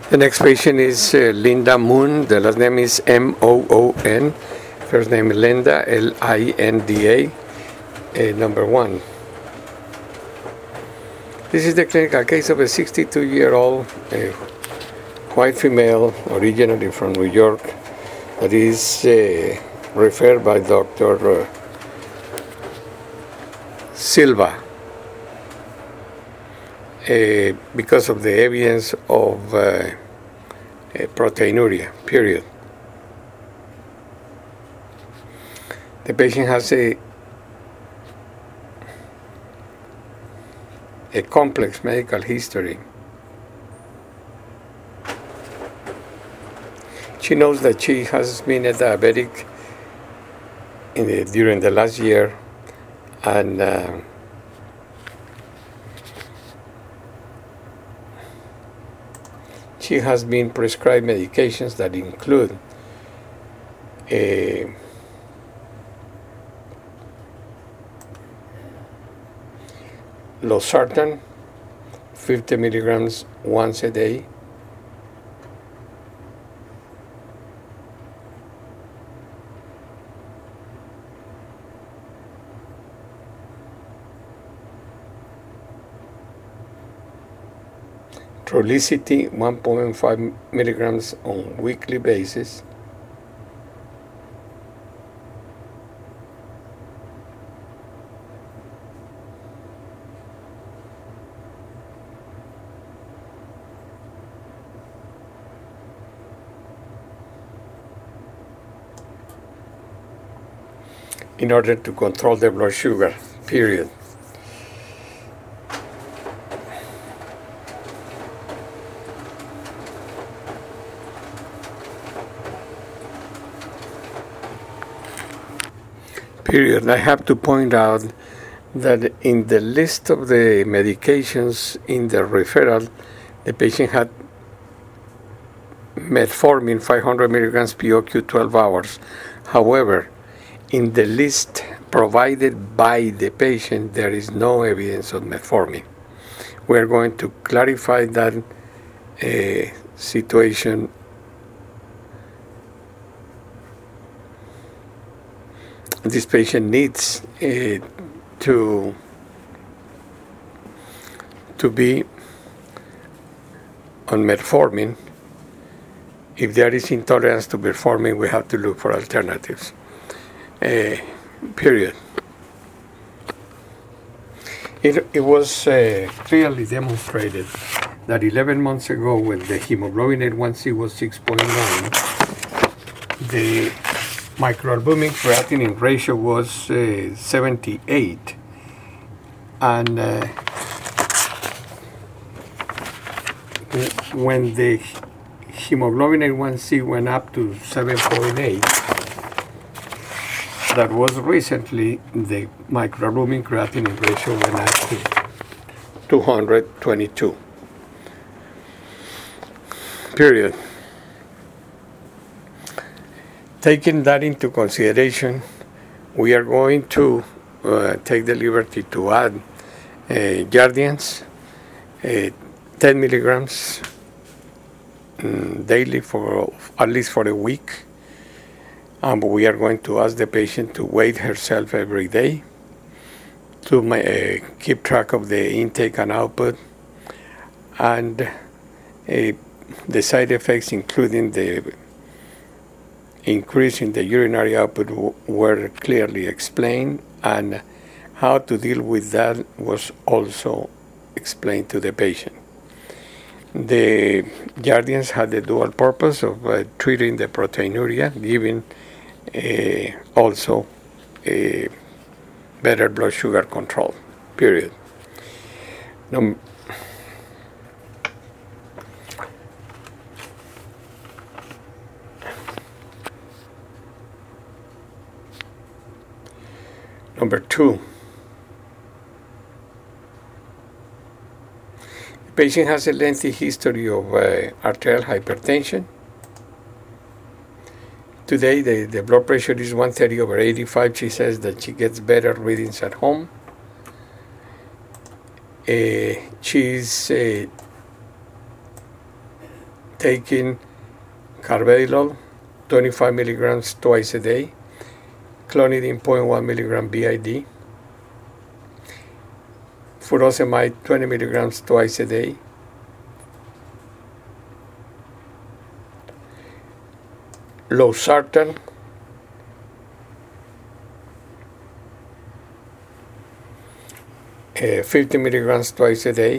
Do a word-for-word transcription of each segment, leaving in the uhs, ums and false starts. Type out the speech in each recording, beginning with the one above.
The next patient is uh, Linda Moon. The last name is M O O N. First name Linda, L I N D A, uh, number one. This is the clinical case of a sixty-two-year-old uh, white female, originally from New York, that is uh, referred by Doctor Uh, Silva uh, because of the evidence of uh, uh, proteinuria, period. The patient has a a complex medical history. She knows that she has been a diabetic in the, during the last year, and uh, she has been prescribed medications that include a losartan, fifty milligrams once a day, Trulicity, one point five milligrams on weekly basis, in order to control the blood sugar, period. Period. I have to point out that in the list of the medications in the referral, the patient had metformin five hundred milligrams P O Q twelve hours. However, in the list provided by the patient, there is no evidence of metformin. We are going to clarify that uh, situation this patient needs uh, to to be on metformin. If there is intolerance to metformin, we have to look for alternatives. Uh, period. It, it was uh, clearly demonstrated that eleven months ago, when the hemoglobin A one C was six point nine, the microalbumin creatinine ratio was uh, seventy-eight, and uh, when the hemoglobin A one C went up to seven point eight, that was recently, the microalbumin creatinine ratio went up to two hundred twenty-two. Period. Taking that into consideration, we are going to uh, take the liberty to add uh, Jardiance, uh, ten milligrams um, daily for at least for a week. Um, we are going to ask the patient to weigh herself every day, to my, uh, keep track of the intake and output, and uh, the side effects, including the increase in the urinary output, w- were clearly explained, and how to deal with that was also explained to the patient. The Jardiance had the dual purpose of uh, treating the proteinuria, giving uh, also a better blood sugar control, period. Num- Number two, the patient has a lengthy history of uh, arterial hypertension. Today, the, the blood pressure is one thirty over eighty-five. She says that she gets better readings at home. Uh, she's uh, taking carvedilol, twenty-five milligrams twice a day, clonidine zero point one milligram B I D, furosemide twenty milligrams twice a day, losartan uh, fifty milligrams twice a day,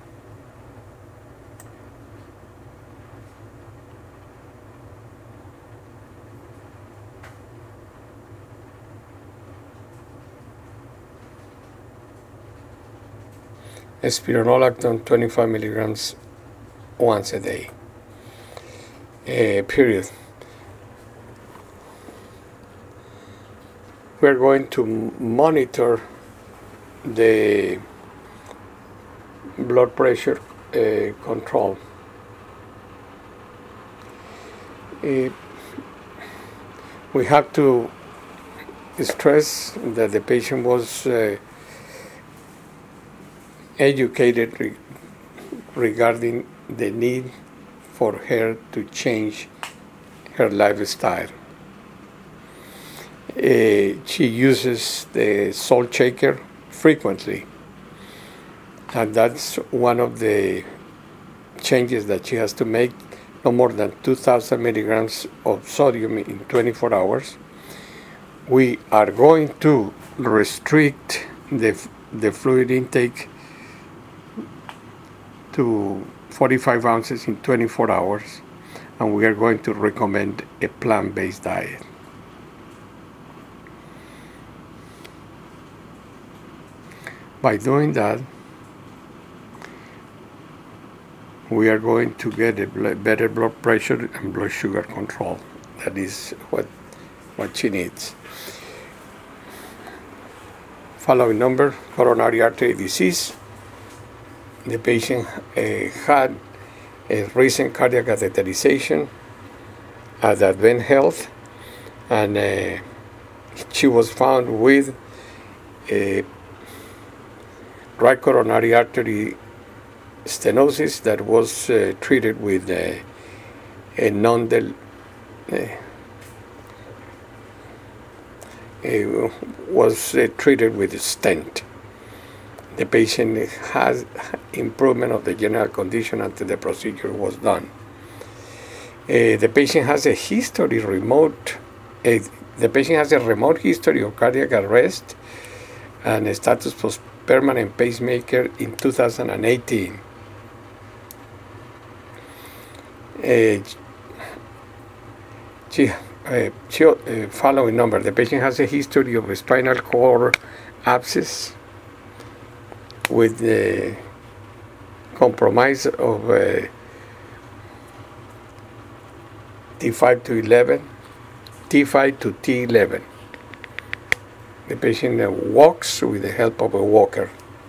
spironolactone twenty-five milligrams once a day. Uh, period. We're going to monitor the blood pressure uh, control. Uh, we have to stress that the patient was uh, educated re- regarding the need for her to change her lifestyle. Uh, she uses the salt shaker frequently, and that's one of the changes that she has to make. No more than two thousand milligrams of sodium in twenty-four hours. We are going to restrict the, the fluid intake to forty-five ounces in twenty-four hours, and we are going to recommend a plant-based diet. By doing that, we are going to get a better blood pressure and blood sugar control. That is what, what she needs. Following number, coronary artery disease. The patient uh, had a recent cardiac catheterization at Advent Health, and uh, she was found with a right coronary artery stenosis that was uh, treated with uh, a non-del uh, uh, was uh, treated with a stent. The patient has improvement of the general condition until the procedure was done. Uh, the patient has a history remote. Uh, the patient has a remote history of cardiac arrest and a status post permanent pacemaker in two thousand eighteen. Uh, she, uh, she, uh, following number, the patient has a history of a spinal cord abscess with the compromise of uh, T five to eleven, T five to T eleven. The patient uh, walks with the help of a walker.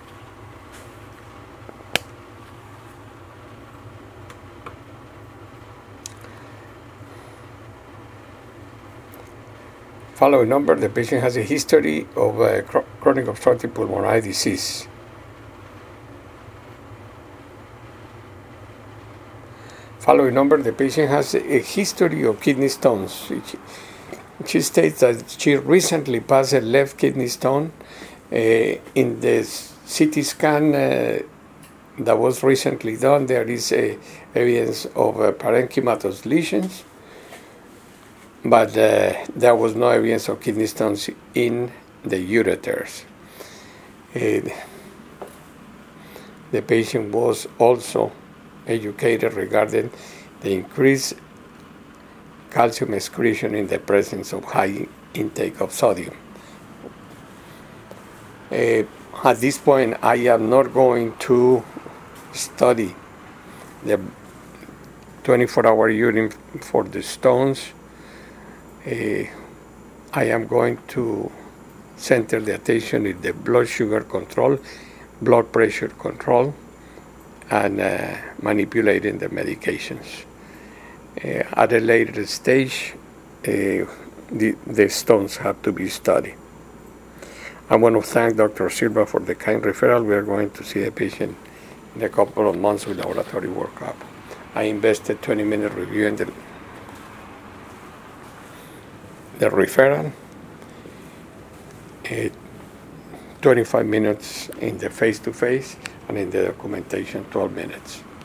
Following number, the patient has a history of uh, chronic obstructive pulmonary disease. Following number, the patient has a history of kidney stones. She, she states that she recently passed a left kidney stone. Uh, in the C T scan uh, that was recently done, there is a evidence of uh, parenchymatous lesions, but uh, there was no evidence of kidney stones in the ureters. Uh, the patient was also educated regarding the increased calcium excretion in the presence of high intake of sodium. Uh, at this point, I am not going to study the twenty-four hour urine for the stones. Uh, I am going to center the attention in the blood sugar control, blood pressure control, and uh, manipulating the medications. Uh, at a later stage, uh, the, the stones have to be studied. I want to thank Doctor Silva for the kind referral. We are going to see a patient in a couple of months with laboratory workup. I invested twenty minutes reviewing the, the referral, uh, twenty-five minutes in the face-to-face, and in the documentation, twelve minutes.